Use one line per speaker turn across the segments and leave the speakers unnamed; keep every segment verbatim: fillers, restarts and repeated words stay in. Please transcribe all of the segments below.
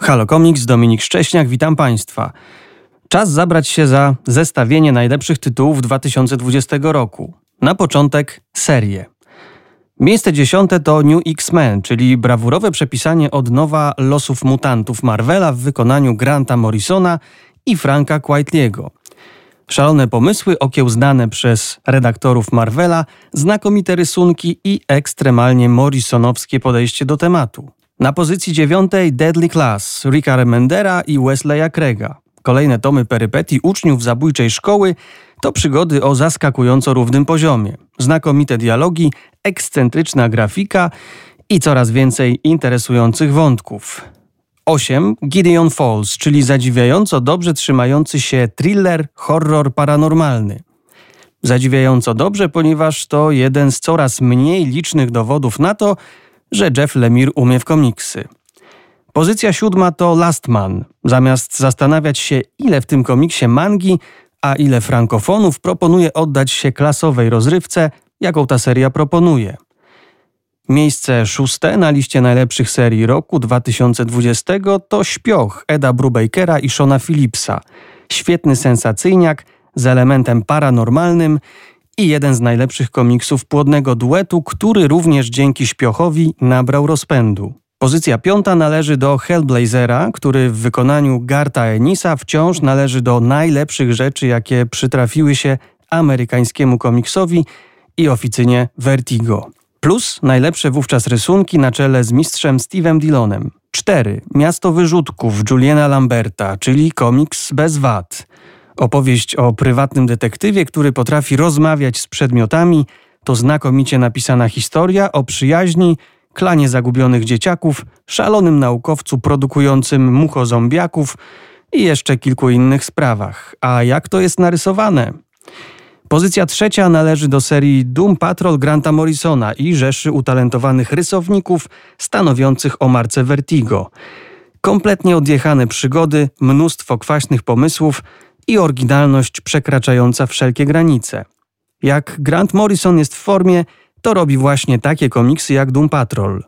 Halo Comics, Dominik Szcześniak, witam Państwa. Czas zabrać się za zestawienie najlepszych tytułów dwa tysiące dwudziestego roku. Na początek serie. Miejsce dziesiąte to New X-Men, czyli brawurowe przepisanie od nowa losów mutantów Marvela w wykonaniu Granta Morrisona i Franka Quitely'ego. Szalone pomysły okiełznane przez redaktorów Marvela, znakomite rysunki i ekstremalnie morrisonowskie podejście do tematu. Na pozycji dziewiątej Deadly Class, Ricka Remendera i Wesleya Craiga. Kolejne tomy perypetii uczniów zabójczej szkoły to przygody o zaskakująco równym poziomie. Znakomite dialogi, ekscentryczna grafika i coraz więcej interesujących wątków. osiem Gideon Falls, czyli zadziwiająco dobrze trzymający się thriller, horror paranormalny. Zadziwiająco dobrze, ponieważ to jeden z coraz mniej licznych dowodów na to, że Jeff Lemire umie w komiksy. Pozycja siódma to Last Man. Zamiast zastanawiać się, ile w tym komiksie mangi, a ile frankofonów, proponuje oddać się klasowej rozrywce, jaką ta seria proponuje. Miejsce szóste na liście najlepszych serii roku dwa tysiące dwudziestego to Śpioch Eda Brubakera i Shona Phillipsa. Świetny sensacyjniak z elementem paranormalnym i jeden z najlepszych komiksów płodnego duetu, który również dzięki Śpiochowi nabrał rozpędu. Pozycja piąta należy do Hellblazera, który w wykonaniu Garta Ennisa wciąż należy do najlepszych rzeczy, jakie przytrafiły się amerykańskiemu komiksowi i oficynie Vertigo. Plus najlepsze wówczas rysunki na czele z mistrzem Steve'em Dillonem. cztery Miasto Wyrzutków Juliana Lamberta, czyli komiks bez wad. Opowieść o prywatnym detektywie, który potrafi rozmawiać z przedmiotami, to znakomicie napisana historia o przyjaźni, klanie zagubionych dzieciaków, szalonym naukowcu produkującym muchozombiaków i jeszcze kilku innych sprawach. A jak to jest narysowane? Pozycja trzecia należy do serii Doom Patrol Granta Morrisona i rzeszy utalentowanych rysowników stanowiących o marce Vertigo. Kompletnie odjechane przygody, mnóstwo kwaśnych pomysłów i oryginalność przekraczająca wszelkie granice. Jak Grant Morrison jest w formie, to robi właśnie takie komiksy jak Doom Patrol.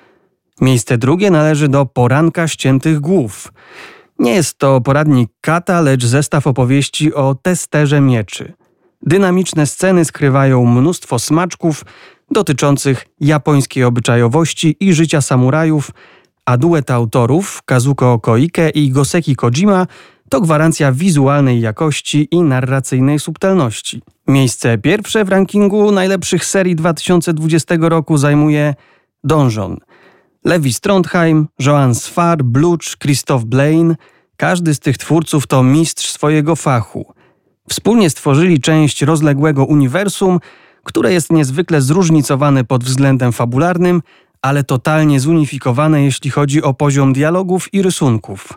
Miejsce drugie należy do Poranka ściętych głów. Nie jest to poradnik Kata, lecz zestaw opowieści o testerze mieczy. Dynamiczne sceny skrywają mnóstwo smaczków dotyczących japońskiej obyczajowości i życia samurajów, a duet autorów Kazuko Koike i Goseki Kojima to gwarancja wizualnej jakości i narracyjnej subtelności. Miejsce pierwsze w rankingu najlepszych serii dwa tysiące dwudziestego roku zajmuje Donjon. Levi Strondheim, Joan Sfar, Bluch, Christophe Blaine. Każdy z tych twórców to mistrz swojego fachu. Wspólnie stworzyli część rozległego uniwersum, które jest niezwykle zróżnicowane pod względem fabularnym, ale totalnie zunifikowane, jeśli chodzi o poziom dialogów i rysunków.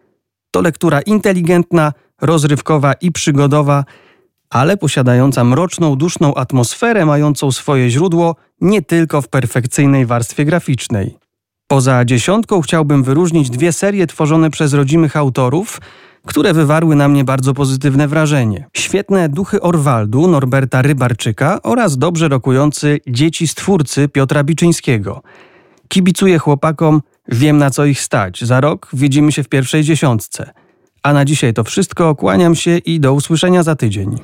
To lektura inteligentna, rozrywkowa i przygodowa, ale posiadająca mroczną, duszną atmosferę, mającą swoje źródło nie tylko w perfekcyjnej warstwie graficznej. Poza dziesiątką chciałbym wyróżnić dwie serie tworzone przez rodzimych autorów, które wywarły na mnie bardzo pozytywne wrażenie. Świetne Duchy Orwaldu Norberta Rybarczyka oraz dobrze rokujący Dzieci Stwórcy Piotra Biczyńskiego. Kibicuję chłopakom, wiem na co ich stać. Za rok widzimy się w pierwszej dziesiątce. A na dzisiaj to wszystko, kłaniam się i do usłyszenia za tydzień.